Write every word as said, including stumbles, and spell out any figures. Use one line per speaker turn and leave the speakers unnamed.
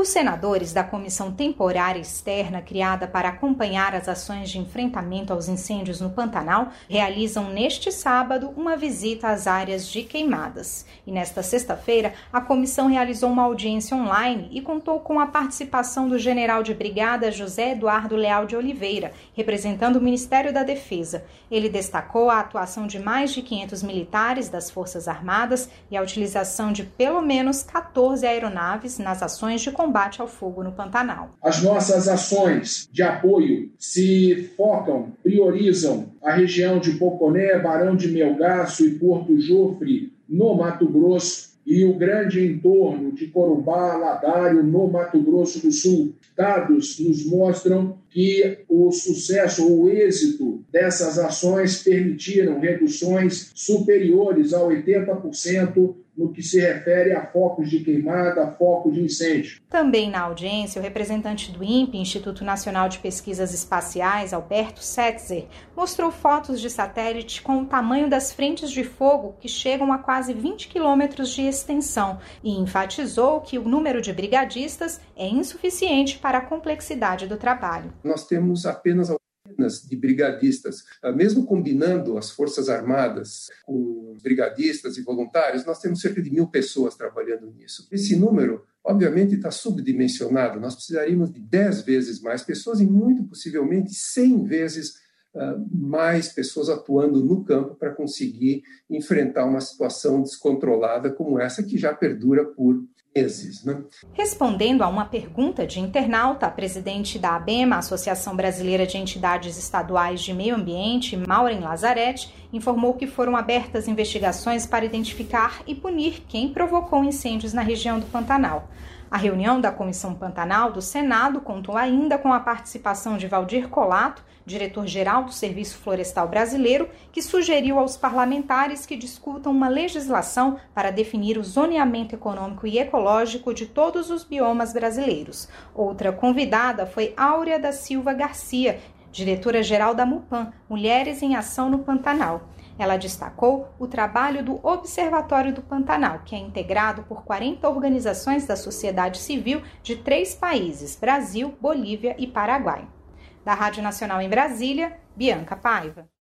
Os senadores da Comissão Temporária Externa, criada para acompanhar as ações de enfrentamento aos incêndios no Pantanal, realizam neste sábado uma visita às áreas de queimadas. E nesta sexta-feira, a comissão realizou uma audiência online e contou com a participação do general de brigada José Eduardo Leal de Oliveira, representando o Ministério da Defesa. Ele destacou a atuação de mais de quinhentos militares das Forças Armadas e a utilização de pelo menos quatorze aeronaves nas ações de combate ao fogo no Pantanal.
As nossas ações de apoio se focam, priorizam a região de Poconé, Barão de Melgaço e Porto Jofre, no Mato Grosso, e o grande entorno de Corumbá, Ladário, no Mato Grosso do Sul. Dados nos mostram que o sucesso ou o êxito dessas ações permitiram reduções superiores a oitenta por cento no que se refere a focos de queimada, focos de incêndio.
Também na audiência, o representante do I N P E, Instituto Nacional de Pesquisas Espaciais, Alberto Setzer, mostrou fotos de satélite com o tamanho das frentes de fogo que chegam a quase vinte quilômetros de extensão e enfatizou que o número de brigadistas é insuficiente para a complexidade do trabalho.
Nós temos apenas de brigadistas, mesmo combinando as Forças Armadas com brigadistas e voluntários, nós temos cerca de mil pessoas trabalhando nisso. Esse número, obviamente, está subdimensionado. Nós precisaríamos de dez vezes mais pessoas e, muito possivelmente, cem vezes uh, mais pessoas atuando no campo para conseguir enfrentar uma situação descontrolada como essa, que já perdura por meses, né?
Respondendo a uma pergunta de internauta, a presidente da ABEMA, Associação Brasileira de Entidades Estaduais de Meio Ambiente, Maureen Lazzaretti, informou que foram abertas investigações para identificar e punir quem provocou incêndios na região do Pantanal. A reunião da Comissão Pantanal do Senado contou ainda com a participação de Valdir Colato, diretor-geral do Serviço Florestal Brasileiro, que sugeriu aos parlamentares que discutam uma legislação para definir o zoneamento econômico e ecológico de todos os biomas brasileiros. Outra convidada foi Áurea da Silva Garcia, diretora-geral da MUPAN, Mulheres em Ação no Pantanal. Ela destacou o trabalho do Observatório do Pantanal, que é integrado por quarenta organizações da sociedade civil de três países, Brasil, Bolívia e Paraguai. Da Rádio Nacional em Brasília, Bianca Paiva.